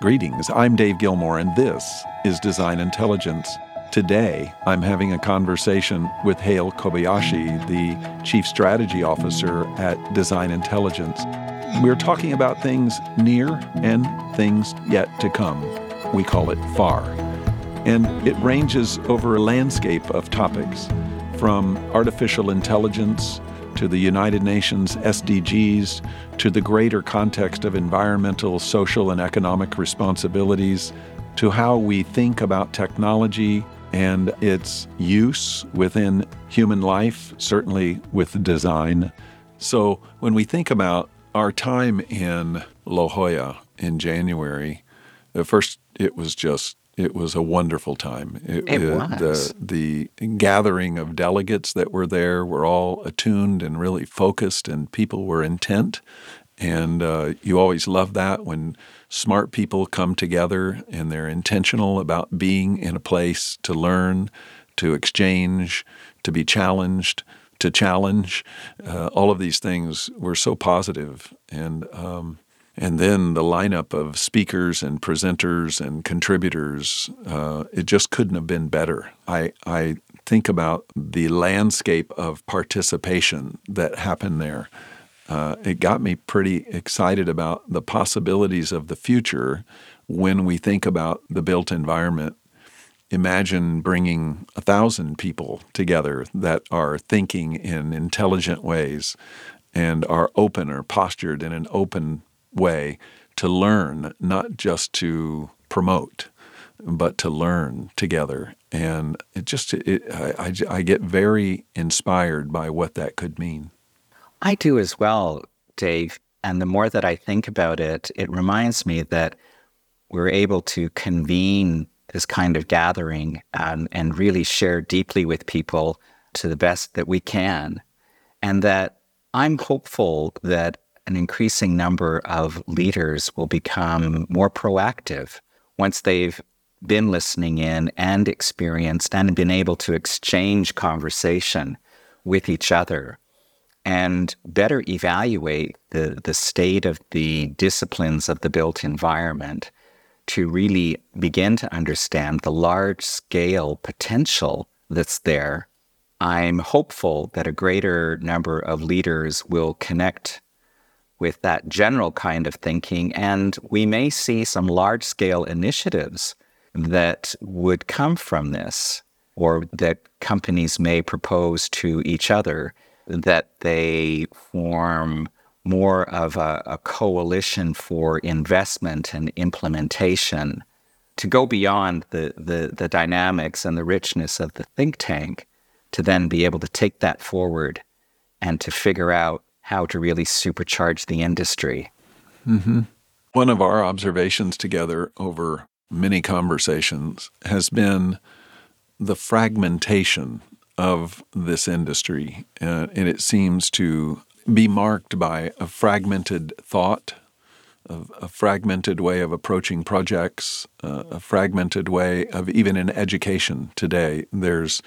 Greetings, I'm Dave Gilmore, and this is Design Intelligence. Today, I'm having a conversation with Hale Kobayashi, the Chief Strategy Officer at Design Intelligence. We're talking about things near and things yet to come. We call it FAR. And it ranges over a landscape of topics, from artificial intelligence to the United Nations SDGs, to the greater context of environmental, social, and economic responsibilities, to how we think about technology and its use within human life, certainly with design. So when we think about our time in La Jolla in January, at first it was a wonderful time. It was. The gathering of delegates that were there were all attuned and really focused, and people were intent. And you always love that when smart people come together and they're intentional about being in a place to learn, to exchange, to be challenged, to challenge. All of these things were so positive. And then the lineup of speakers and presenters and contributors, it just couldn't have been better. I think about the landscape of participation that happened there. It got me pretty excited about the possibilities of the future when we think about the built environment. Imagine bringing 1,000 people together that are thinking in intelligent ways and are open or postured in an open way to learn, not just to promote, but to learn together. And I get very inspired by what that could mean. I do as well, Dave. And the more that I think about it, it reminds me that we're able to convene this kind of gathering and really share deeply with people to the best that we can. And that I'm hopeful that an increasing number of leaders will become more proactive once they've been listening in and experienced and been able to exchange conversation with each other and better evaluate the state of the disciplines of the built environment to really begin to understand the large-scale potential that's there. I'm hopeful that a greater number of leaders will connect with that general kind of thinking, and we may see some large-scale initiatives that would come from this, or that companies may propose to each other, that they form more of a coalition for investment and implementation to go beyond the dynamics and the richness of the think tank, to then be able to take that forward and to figure out how to really supercharge the industry. Mm-hmm. One of our observations together over many conversations has been the fragmentation of this industry. And it seems to be marked by a fragmented thought, a fragmented way of approaching projects, a fragmented way of even in education today. There's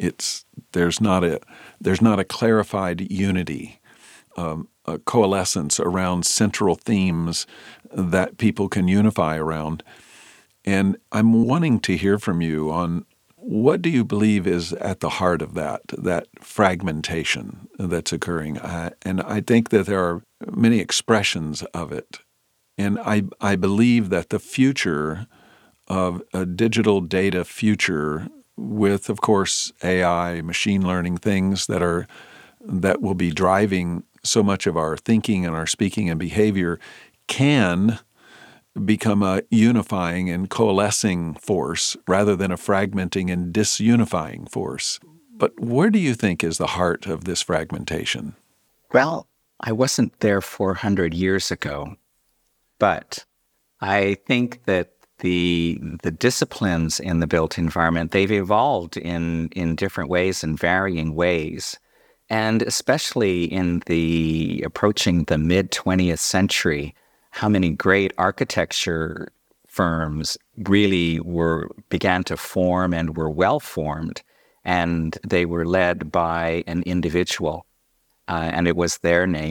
not a clarified unity, a coalescence around central themes that people can unify around. And I'm wanting to hear from you on what do you believe is at the heart of that fragmentation that's occurring? And I think that there are many expressions of it. And I believe that the future of a digital data future with, of course, AI, machine learning, things that will be driving so much of our thinking and our speaking and behavior can become a unifying and coalescing force rather than a fragmenting and disunifying force. But where do you think is the heart of this fragmentation? Well, I wasn't there 400 years ago, but I think that the disciplines in the built environment, they've evolved in different ways and varying ways. And especially in the approaching the mid-20th century, how many great architecture firms really began to form and were well formed, and they were led by an individual, and it was their name,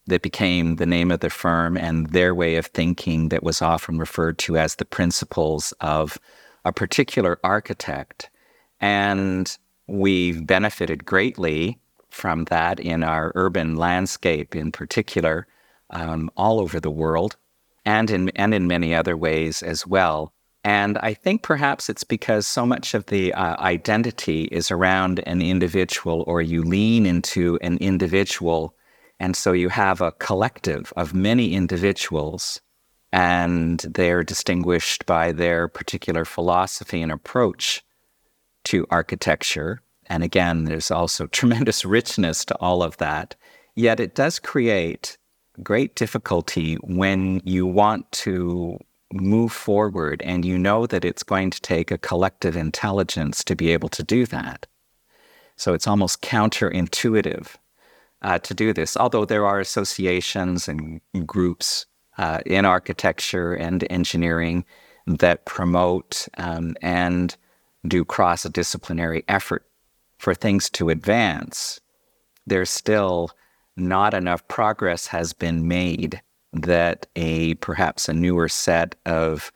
that became the name of the firm and their way of thinking that was often referred to as the principles of a particular architect. And we've benefited greatly from that in our urban landscape in particular, all over the world, and in many other ways as well. And I think perhaps it's because so much of the identity is around an individual, or you lean into an individual, and so you have a collective of many individuals, and they're distinguished by their particular philosophy and approach to architecture. And again, there's also tremendous richness to all of that. Yet it does create great difficulty when you want to move forward and you know that it's going to take a collective intelligence to be able to do that. So it's almost counterintuitive to do this, although there are associations and groups in architecture and engineering that promote and do cross-disciplinary effort for things to advance. There's still not enough progress has been made that perhaps a newer set of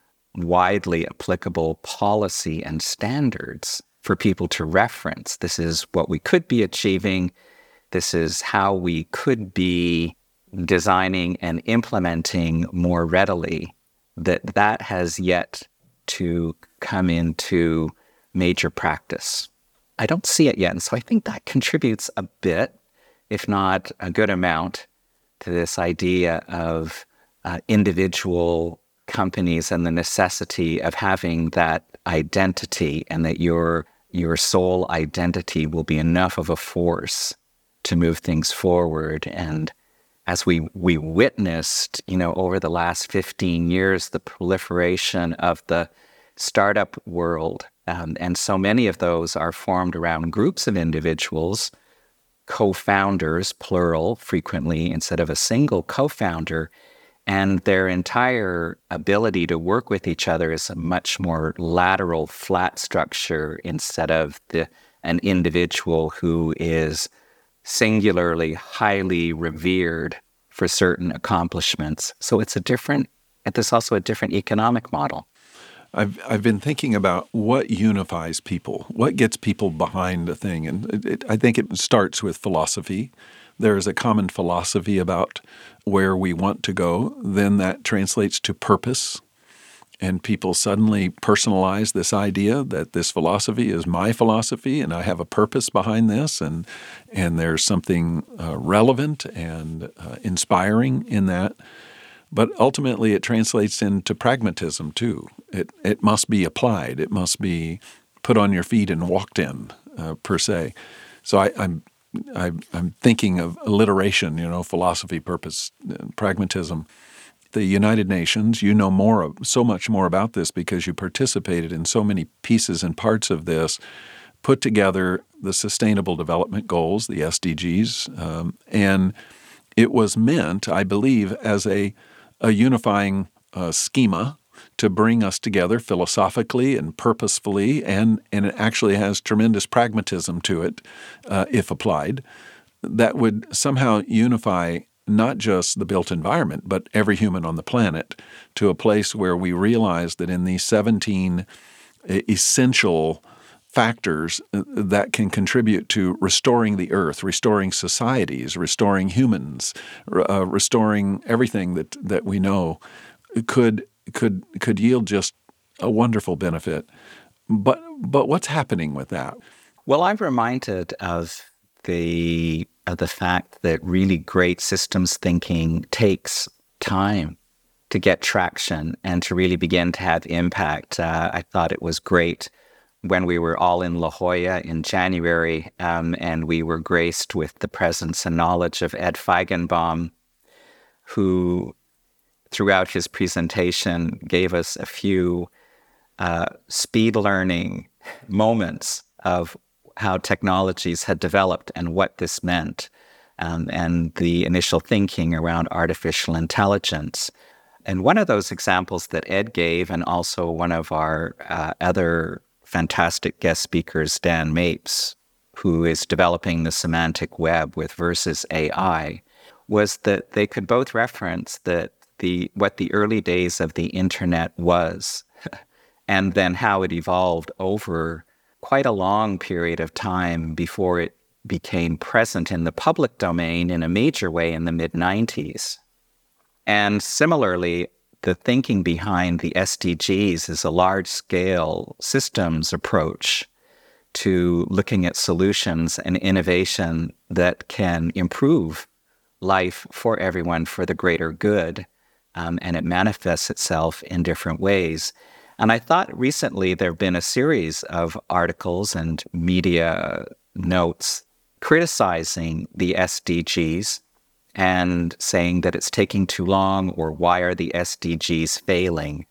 widely applicable policy and standards for people to reference. This is what we could be achieving. This is how we could be designing and implementing more readily. That has yet to come into major practice. I don't see it yet. And so I think that contributes a bit, if not a good amount, to this idea of individual companies and the necessity of having that identity, and that your sole identity will be enough of a force to move things forward. And as we witnessed, over the last 15 years, the proliferation of the startup world, and so many of those are formed around groups of individuals, co-founders, plural, frequently, instead of a single co-founder, and their entire ability to work with each other is a much more lateral, flat structure instead of an individual who is singularly, highly revered for certain accomplishments. So there's also a different economic model. I've been thinking about what unifies people, what gets people behind a thing. And I think it starts with philosophy. There is a common philosophy about where we want to go. Then that translates to purpose. And people suddenly personalize this idea that this philosophy is my philosophy and I have a purpose behind this. And there's something relevant and inspiring in that. But ultimately, it translates into pragmatism, too. It must be applied. It must be put on your feet and walked in, per se. So I'm thinking of alliteration, philosophy, purpose, pragmatism. The United Nations, so much more about this because you participated in so many pieces and parts of this, put together the Sustainable Development Goals, the SDGs, and it was meant, I believe, as a unifying schema to bring us together philosophically and purposefully, and it actually has tremendous pragmatism to it, if applied, that would somehow unify not just the built environment, but every human on the planet to a place where we realize that in these 17 essential factors that can contribute to restoring the earth, restoring societies, restoring humans, restoring everything that we know could yield just a wonderful benefit. But what's happening with that? Well, I'm reminded of the fact that really great systems thinking takes time to get traction and to really begin to have impact. I thought it was great when we were all in La Jolla in January, and we were graced with the presence and knowledge of Ed Feigenbaum, who throughout his presentation gave us a few speed learning moments of how technologies had developed and what this meant, and the initial thinking around artificial intelligence. And one of those examples that Ed gave, and also one of our other fantastic guest speakers, Dan Mapes, who is developing the semantic web with Versus AI, was that they could both reference that what the early days of the internet was, and then how it evolved over quite a long period of time before it became present in the public domain in a major way in the mid-90s. And similarly, the thinking behind the SDGs is a large-scale systems approach to looking at solutions and innovation that can improve life for everyone for the greater good, and it manifests itself in different ways. And I thought recently there have been a series of articles and media notes criticizing the SDGs and saying that it's taking too long, or why are the SDGs failing?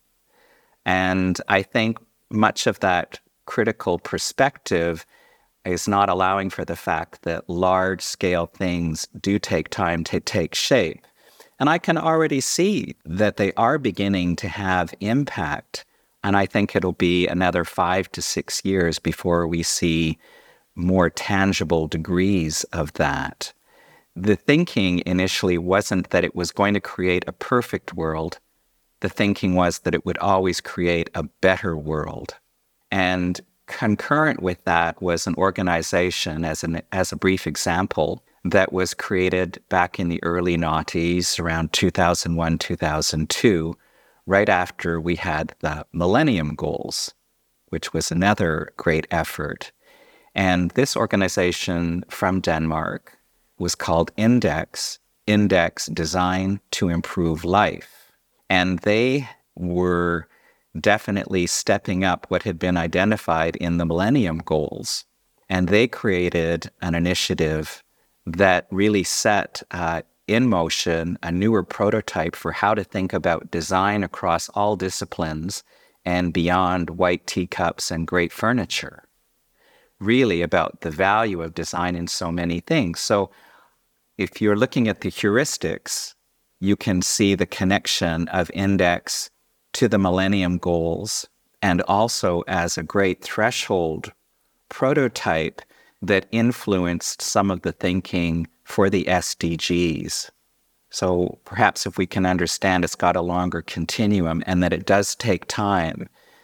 And I think much of that critical perspective is not allowing for the fact that large-scale things do take time to take shape. And I can already see that they are beginning to have impact. And I think it'll be another 5 to 6 years before we see more tangible degrees of that. The thinking initially wasn't that it was going to create a perfect world. The thinking was that it would always create a better world. And concurrent with that was an organization, as a brief example, that was created back in the early noughties, around 2001, 2002, right after we had the Millennium Goals, which was another great effort. And this organization from Denmark was called Index Design to Improve Life. And they were definitely stepping up what had been identified in the Millennium Goals. And they created an initiative that really set in motion a newer prototype for how to think about design across all disciplines and beyond white teacups and great furniture. Really about the value of design in so many things. So if you're looking at the heuristics, you can see the connection of Index to the Millennium Goals, and also as a great threshold prototype that influenced some of the thinking for the SDGs. So perhaps if we can understand it's got a longer continuum and that it does take time,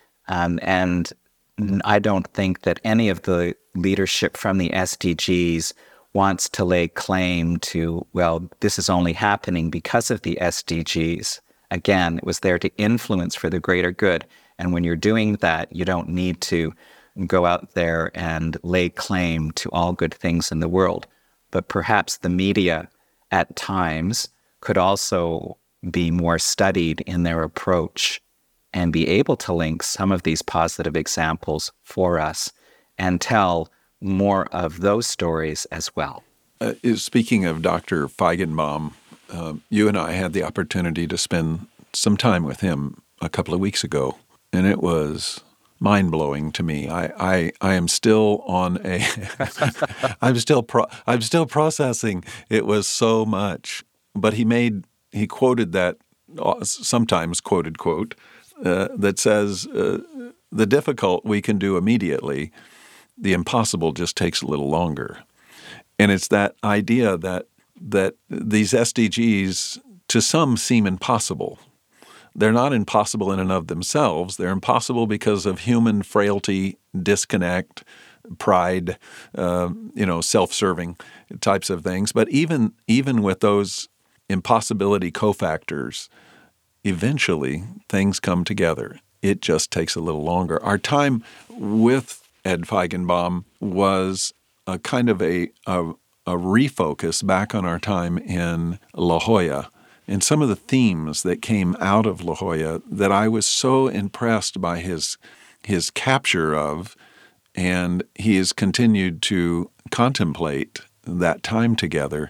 and I don't think that any of the leadership from the SDGs wants to lay claim to, well, this is only happening because of the SDGs. Again, it was there to influence for the greater good. And when you're doing that, you don't need to go out there and lay claim to all good things in the world. But perhaps the media at times could also be more studied in their approach and be able to link some of these positive examples for us and tell more of those stories as well. Speaking of Dr. Feigenbaum, you and I had the opportunity to spend some time with him a couple of weeks ago, and it was mind-blowing to me. I am still on a I'm still processing. It was so much. But he quoted that sometimes quoted quote that says, the difficult we can do immediately, the impossible just takes a little longer. And it's that idea that these SDGs to some seem impossible. They're not impossible in and of themselves. They're impossible because of human frailty, disconnect, pride, self-serving types of things. But even with those impossibility cofactors, eventually things come together. It just takes a little longer. Our time with Ed Feigenbaum was a kind of a refocus back on our time in La Jolla and some of the themes that came out of La Jolla that I was so impressed by his capture of, and he has continued to contemplate that time together.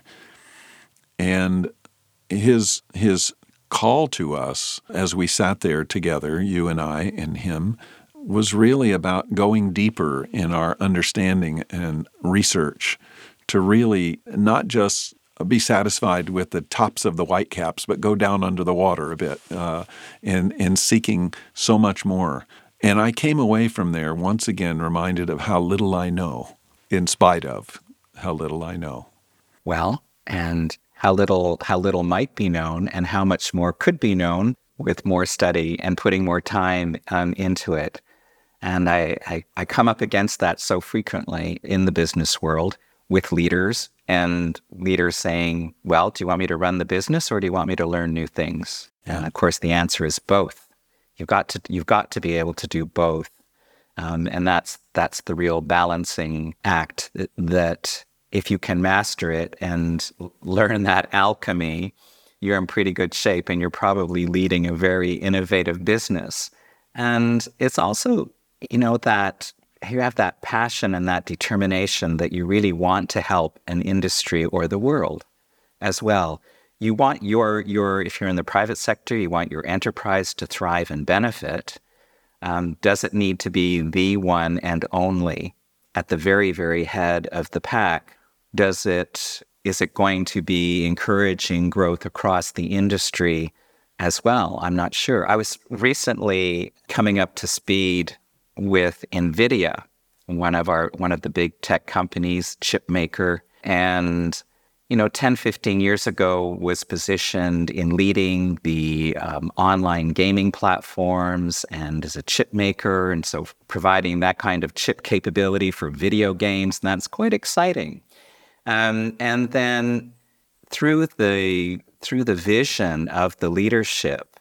And his call to us as we sat there together, you and I and him, was really about going deeper in our understanding and research to really not just be satisfied with the tops of the whitecaps, but go down under the water a bit in seeking so much more. And I came away from there once again reminded of how little I know, in spite of how little I know. Well, and how little might be known and how much more could be known with more study and putting more time into it. And I come up against that so frequently in the business world with leaders, and leaders saying, well, do you want me to run the business or do you want me to learn new things? Yeah. And of course, the answer is both. You've got to be able to do both. And that's the real balancing act that if you can master it and learn that alchemy, you're in pretty good shape and you're probably leading a very innovative business. And it's also, that you have that passion and that determination that you really want to help an industry or the world as well. You want your if you're in the private sector, you want your enterprise to thrive and benefit. Does it need to be the one and only at the very, very head of the pack? Is it going to be encouraging growth across the industry as well? I'm not sure. I was recently coming up to speed with NVIDIA, one of the big tech companies, chip maker, and 10, 15 years ago was positioned in leading the online gaming platforms and as a chip maker, and so providing that kind of chip capability for video games, and that's quite exciting. And then through the vision of the leadership,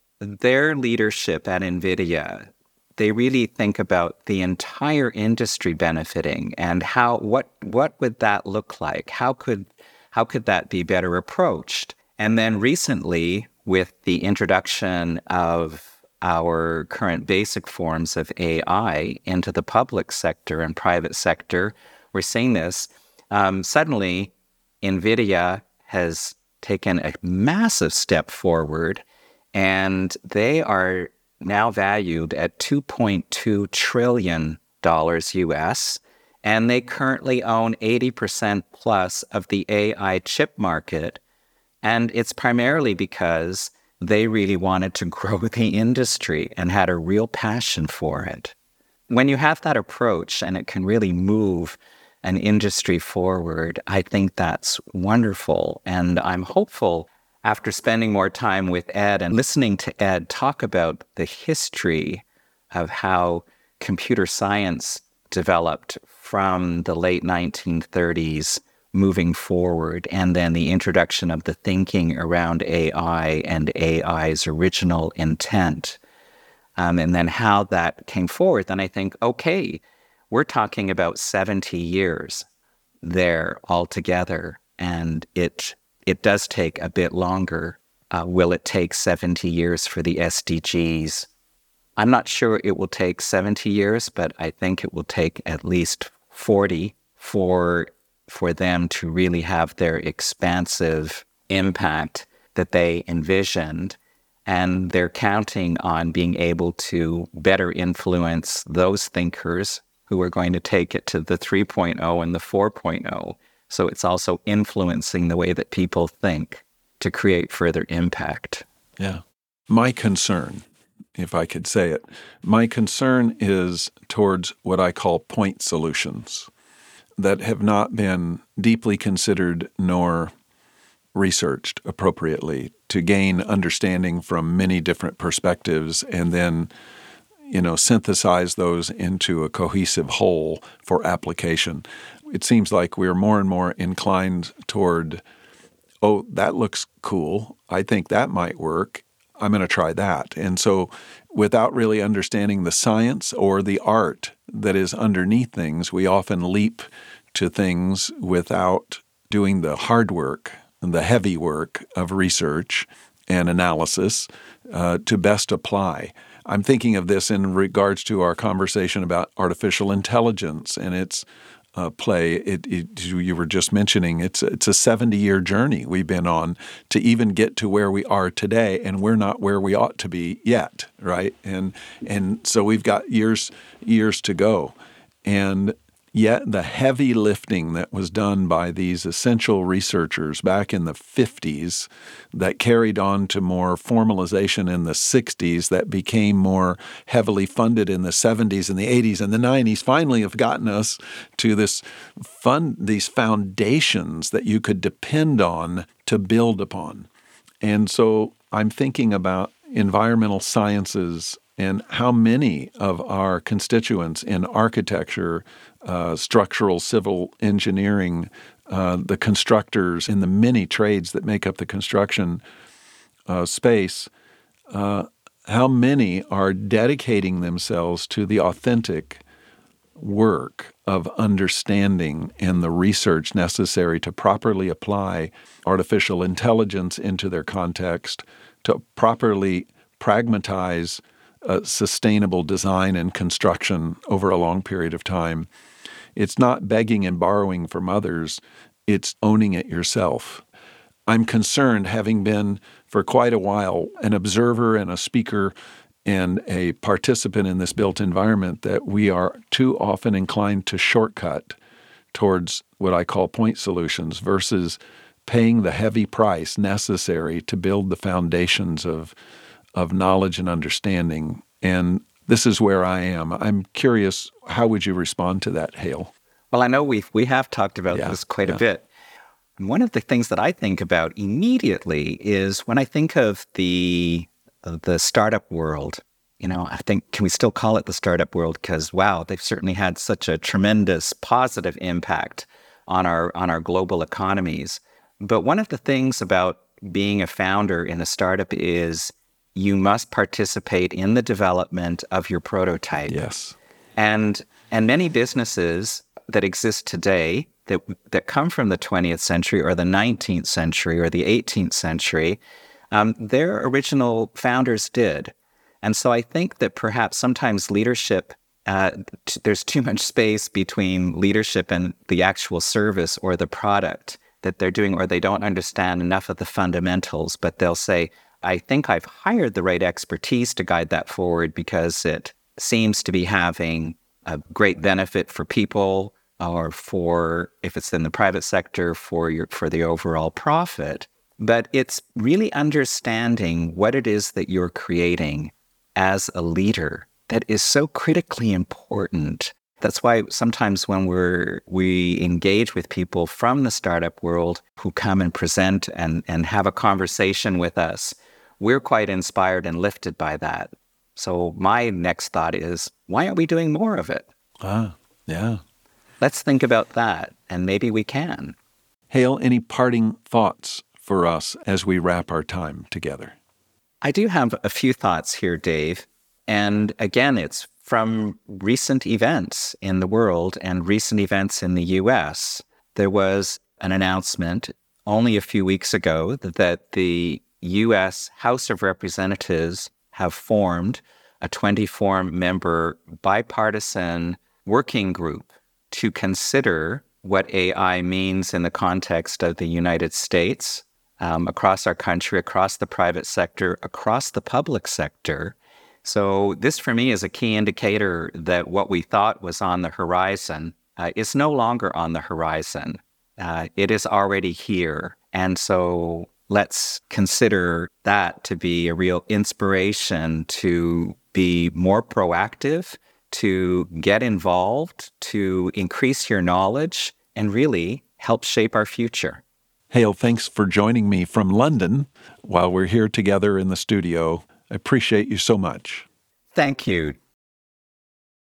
their leadership at NVIDIA, they really think about the entire industry benefiting and what would that look like? How could that be better approached? And then recently, with the introduction of our current basic forms of AI into the public sector and private sector, we're seeing this. Suddenly, NVIDIA has taken a massive step forward, and they are now valued at $2.2 trillion US, and they currently own 80% plus of the AI chip market. And it's primarily because they really wanted to grow the industry and had a real passion for it. When you have that approach and it can really move an industry forward, I think that's wonderful. And I'm hopeful, after spending more time with Ed and listening to Ed talk about the history of how computer science developed from the late 1930s moving forward, and then the introduction of the thinking around AI and AI's original intent, and then how that came forward, then I think, okay, we're talking about 70 years there altogether, and it does take a bit longer. Will it take 70 years for the SDGs? I'm not sure it will take 70 years, but I think it will take at least 40 for them to really have their expansive impact that that envisioned. And they're counting on being able to better influence those thinkers who are going to take it to the 3.0 and the 4.0. So it's also influencing the way that people think to create further impact. Yeah. My concern, if I could say it, my concern is towards what I call point solutions that have not been deeply considered nor researched appropriately to gain understanding from many different perspectives and then, synthesize those into a cohesive whole for application. It seems like we're more and more inclined toward, oh, that looks cool. I think that might work. I'm going to try that. And so without really understanding the science or the art that is underneath things, we often leap to things without doing the hard work and the heavy work of research and analysis to best apply. I'm thinking of this in regards to our conversation about artificial intelligence and its play. You were just mentioning it's a 70-year journey we've been on to even get to where we are today, and we're not where we ought to be yet, right? And so we've got years to go. And Yet the heavy lifting that was done by these essential researchers back in the 50s that carried on to more formalization in the 60s that became more heavily funded in the 70s and the 80s and the 90s finally have gotten us to these foundations that you could depend on to build upon. And so I'm thinking about environmental sciences and how many of our constituents in architecture, structural, civil engineering, the constructors in the many trades that make up the construction space, how many are dedicating themselves to the authentic work of understanding and the research necessary to properly apply artificial intelligence into their context, to properly pragmatize sustainable design and construction over a long period of time. It's not begging and borrowing from others, it's owning it yourself. I'm concerned, having been for quite a while an observer and a speaker and a participant in this built environment, that we are too often inclined to shortcut towards what I call point solutions versus paying the heavy price necessary to build the foundations of knowledge and understanding. And this is where I am. I'm curious, how would you respond to that, Hale? Well, I know we have talked about this quite a bit. And one of the things that I think about immediately is when I think of the startup world. I think, can we still call it the startup world? Because, wow, they've certainly had such a tremendous positive impact on our global economies. But one of the things about being a founder in a startup is you must participate in the development of your prototype. Yes. And many businesses that exist today that come from the 20th century or the 19th century or the 18th century, their original founders did. And so I think that perhaps sometimes leadership, there's too much space between leadership and the actual service or the product that they're doing, or they don't understand enough of the fundamentals, but they'll say, I think I've hired the right expertise to guide that forward because it seems to be having a great benefit for people, or for, if it's in the private sector, for the overall profit. But it's really understanding what it is that you're creating as a leader that is so critically important. That's why sometimes when we engage with people from the startup world who come and present and have a conversation with us, we're quite inspired and lifted by that. So my next thought is, why aren't we doing more of it? Yeah. Let's think about that, and maybe we can. Hale, any parting thoughts for us as we wrap our time together? I do have a few thoughts here, Dave. And again, it's from recent events in the world and recent events in the U.S. There was an announcement only a few weeks ago that the U.S. House of Representatives have formed a 24-member bipartisan working group to consider what AI means in the context of the United States, across our country, across the private sector, across the public sector. So this, for me, is a key indicator that what we thought was on the horizon is no longer on the horizon. It is already here. And so let's consider that to be a real inspiration to be more proactive, to get involved, to increase your knowledge, and really help shape our future. Hale, thanks for joining me from London while we're here together in the studio. I appreciate you so much. Thank you.